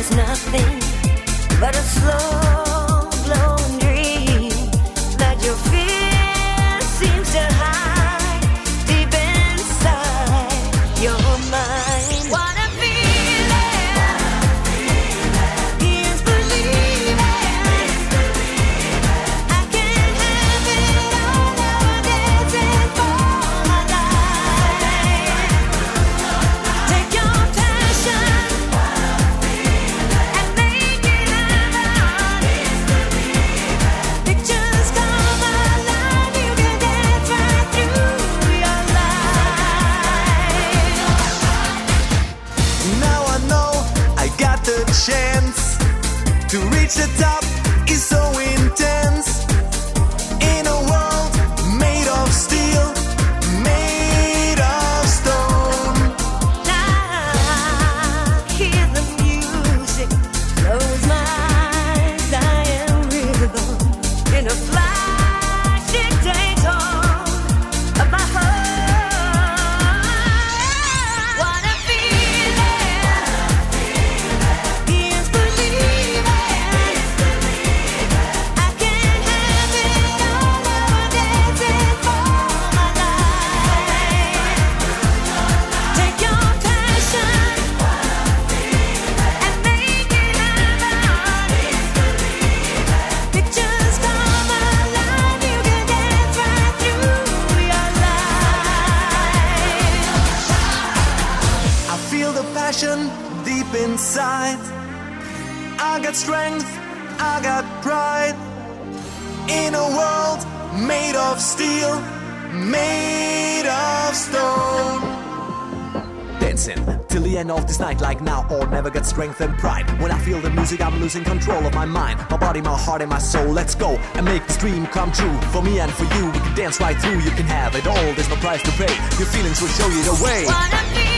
nothing but a slow glowing dream that your fear seems to hide deep inside your mind. What a feeling is believing. I can have it all nowadays for my life. Take your passion and make it alive. Pictures come alive. You can dance right through your life. Now I know I got the chance to reach the top. Is so intense in a world made of steel, made of stone. Now hear the music, close my eyes, I am rhythm in a flashing Daytona of my heart. What a feeling is believing. I can have it all nowadays for my life. Take your passion and make it alive. Pictures come alive. You can dance right through your life. I feel the passion deep inside. I got strength, I got pride. In a world made of steel, made of stone. Dancing till the end of this night, like now or never, get strength and pride. When I feel the music, I'm losing control of my mind, my body, my heart, and my soul. Let's go and make this dream come true. For me and for you, we can dance right through. You can have it all, there's no price to pay. Your feelings will show you the way. What a feeling.